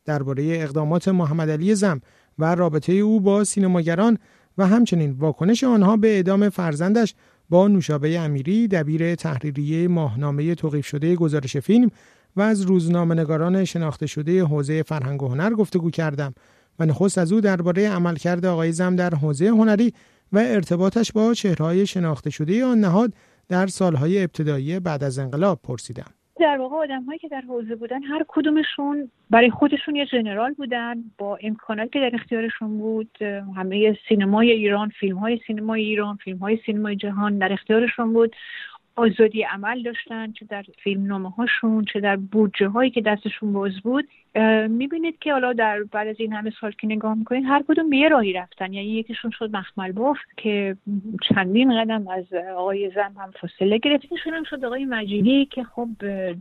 درباره اقدامات محمدعلی زم و رابطه او با سینماگران و همچنین واکنش آنها به اعدام فرزندش با نوشابه امیری دبیر تحریریه ماهنامه توقیف شده گزارش فیلم و از روزنامه‌نگاران شناخته شده حوزه فرهنگ و هنر گفتگو کردم و نخست از او درباره عملکرد آقای زم در حوزه هنری و ارتباطش با چهره‌های شناخته شده آن نهاد در سالهای ابتدایی بعد از انقلاب پرسیدم. در واقع آدم‌هایی که در حوزه بودن هر کدومشون برای خودشون یه ژنرال بودن با امکاناتی که در اختیارشون بود. همه سینمای ایران، فیلم‌های سینمای ایران، فیلم‌های سینمای جهان در اختیارشون بود. آزادی عمل داشتن، چه در فیلمنامه‌هاشون چه در بودجه‌هایی که دستشون باز بود. می‌بینید که حالا در بعد از این همه سال که نگاه می‌کنید هر کدوم به یه راهی رفتن. یعنی یکیشون شد مخمل باف که چندین قدم از آقای زم هم فاصله گرفت. یکیشون هم شد آقای مجیدی که خب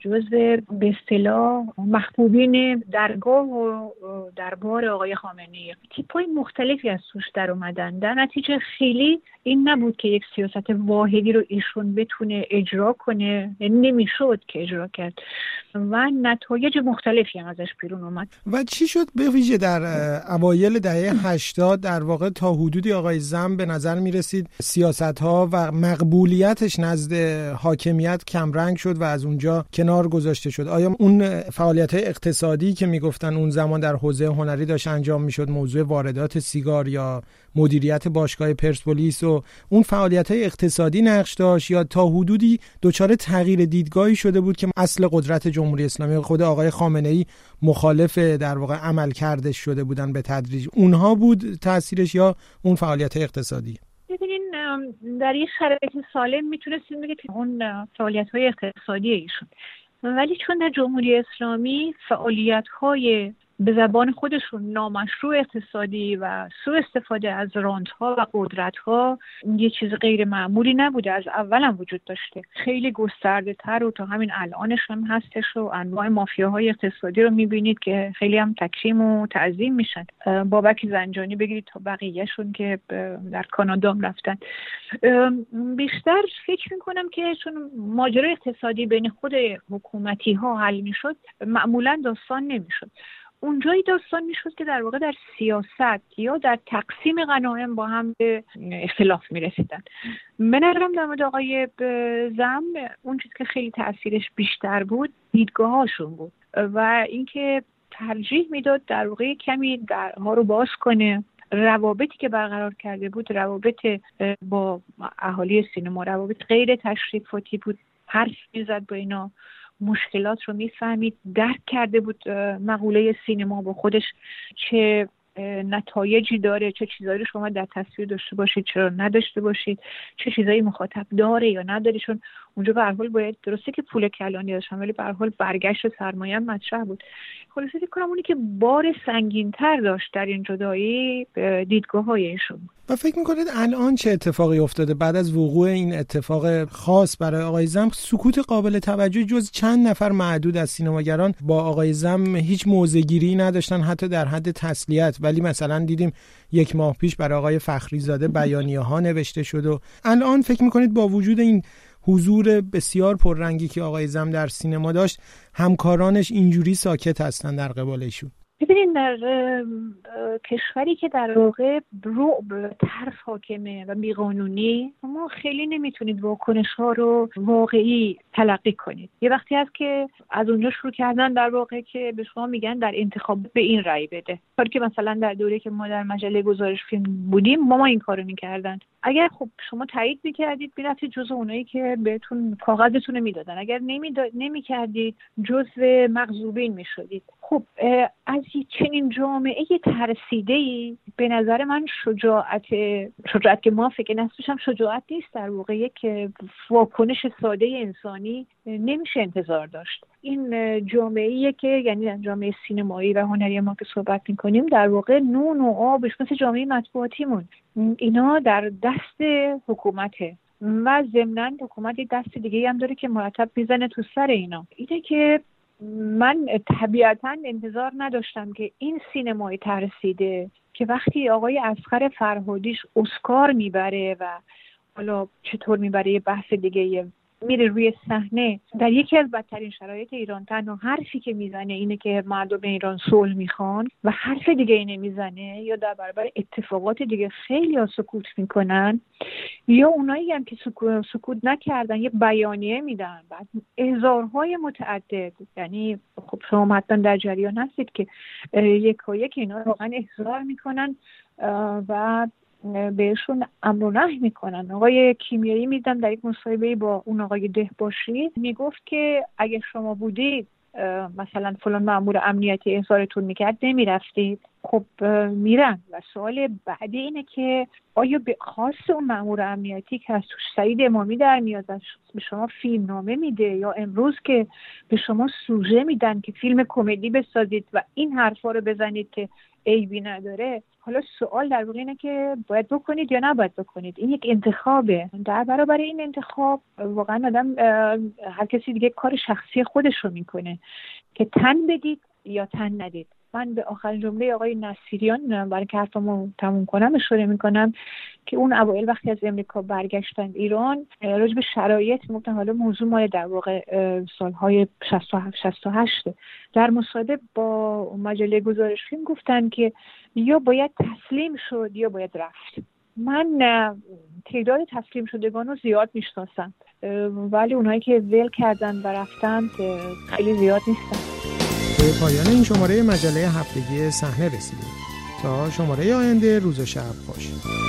جزء به اصطلاح محبوبین درگاه و دربار آقای خامنه‌ای. تیپ‌های مختلفی از توش در اومدن. در نتیجه خیلی این نبود که یک سیاست واحدی رو ایشون بتونه اجرا کنه، نمیشد که اجرا کرد و نتایج مختلفی هم ازش بیرون اومد. و چی شد به ویژه در اوایل دهه 80 در واقع تا حدودی آقای زم به نظر می رسید سیاست‌ها و مقبولیتش نزد حاکمیت کمرنگ شد و از اونجا کنار گذاشته شد؟ آیا اون فعالیت‌های اقتصادی که میگفتن اون زمان در حوزه هنری داشت انجام میشد، موضوع واردات سیگار یا مدیریت باشگاه پرسپولیس و اون فعالیت‌های اقتصادی نقش داشت، یا تا حدودی دچار تغییر دیدگاهی شده بود که اصل قدرت جمهوری اسلامی خود آقای خامنه‌ای مخالف در واقع عمل کردش شده بودن به تدریج؟ اونها بود تأثیرش یا اون فعالیت‌های اقتصادی؟ ببینین در یک شرایط سالم میتونستیم بگید که اون فعالیت‌های اقتصادی ایشون، ولی چون در جمهوری اسلامی فعالیت‌های به زبان خودشون نامشروع اقتصادی و سوء استفاده از رانت‌ها و قدرت‌ها یه چیز غیر معمولی نبوده، از اول هم وجود داشته، خیلی گسترده‌تر و تا همین الانش هم هستش و انواع مافیاهای اقتصادی رو می‌بینید که خیلی هم تکریم و تعظیم میشن. بابک زنجانی بگیرید تا بقیه‌شون که در کانادا هم رفتن. بیشتر فکر می‌کنم که چون ماجرای اقتصادی بین خود حکومتی‌ها حل می‌شد، معمولاً داستان نمی‌شد. اونجایی داستان میشد که در واقع در سیاست یا در تقسیم غنایم با هم به اختلاف میرسیدن. به نظرم در مورد آقای زم اون چیز که خیلی تأثیرش بیشتر بود دیدگاهاشون بود و اینکه ترجیح میداد در واقع کمی درها رو باز کنه. روابطی که برقرار کرده بود روابط با اهالی سینما، روابط غیر تشریفاتی بود، حرف میزد با اینا، مشکلات رو میفهمید، درک کرده بود مقوله سینما با خودش چه نتایجی داره، چه چیزایی رو شما در تصویر داشته باشید چرا نداشته باشید، چه چیزایی مخاطب داره یا نداره. چون اونجا به هر حال باید، درسته که پول کلانی داشتن ولی به هر حال برگشت سرمایه هم مطرح بود. خلاصه فکر کنم اونی که بار سنگین‌تر داشت در این جدایی دیدگاه‌های ایشون. و فکر می‌کنید الان چه اتفاقی افتاده بعد از وقوع این اتفاق خاص برای آقای زم؟ سکوت قابل توجه جز چند نفر معدود از سینماگران با آقای زم هیچ موضع‌گیری نداشتن، حتی در حد تسلیت. ولی مثلا دیدیم 1 ماه پیش برای آقای فخریزاده بیانیه‌ها نوشته شد و الان فکر می‌کنید با وجود این حضور بسیار پررنگی که آقای زم در سینما داشت همکارانش اینجوری ساکت هستن در قبالشون؟ ببینید در کشوری که در واقع رعب، ترس حاکمه و بیقانونی، ما خیلی نمیتونید واکنش‌ها رو واقعی تلقی کنید. یه وقتی هست که از اونجا شروع کردن در واقع که به شما میگن در انتخاب به این رأی بده، کاری که مثلا در دوره که ما در مجله گزارش فیلم بودیم ما این کارو میکردن. اگر خب شما تایید میکردید میرفتید جزو اونایی که بهتون کاغذتون رو میدادن، اگر نمیکردید جزو مغضوبین میشدید. خب از چنین جامعه ترسیده‌ای به نظر من شجاعت که ما فکر نسبش هم شجاعت نیست، در واقع یک واکنش ساده انسانی نمیشه انتظار داشت. این جامعه‌ایه که یعنی جامعه سینمایی و هنری ما که صحبت می‌کنیم در واقع نون و آبش مثل جامعه مطبوعاتیمون، اینا در دست حکومته و ضمناً حکومت دست دیگه هم داره که مرتب میزنه تو سر اینا. اینه که من طبیعتاً انتظار نداشتم که این سینمای ترسیده که وقتی آقای اصغر فرهادیش اسکار میبره و حالا چطور میبره یه بحث دیگه میره روی صحنه در یکی از بدترین شرایط ایران، تنها حرفی که میزنه اینه که مردم ایران صلح میخوان و حرف دیگه ای نمیزنه، یا در برابر اتفاقات دیگه خیلی ها سکوت میکنن، یا اونایی هم که سکوت نکردن یه بیانیه میدن بعد احضارهای متعدد. یعنی خب شما حتما در جریان هستید که یک و یک اینا واقعا احضار میکنن و بهشون امر و نهی میکنن. آقای کیمیایی میدم در یک مصاحبه با اون آقای دهباشی میگفت که اگه شما بودید مثلا فلان مأمور امنیتی احضارتون میکرد نمیرفتید. خب میرن و سوال بعدی اینه که آیا به خواست اون مأمور امنیتی که از توش سعید امامی در میاد به شما فیلم نامه میده، یا امروز که به شما سوژه میدن که فیلم کمدی بسازید و این حرفا رو بزنید که عیبی نداره، حالا سوال در واقع اینه که باید بکنید یا نباید بکنید. این یک انتخابه. در برابر این انتخاب واقعا آدم هر کسی دیگه کار شخصی خودش رو میکنه که تن بدید یا تن ندید. من به آخرین جمله آقای نصیریان برای که حرفمو تموم کنم اشاره میکنم که اون اوایل وقتی از امریکا برگشتن ایران راجع به شرایط میگفتن، حالا موضوع مال در واقع سالهای 67-68 در مصاحبه با مجله گزارش فیلم گفتن که یا باید تسلیم شد یا باید رفت. من تعداد تسلیم شدگان رو زیاد میشناسم، ولی اونایی که ول کردن و رفتن خیلی زیاد نیستن. به پایان این شماره مجله هفتگی صحنه رسیدیم. تا شماره آینده، روز و شب خوش.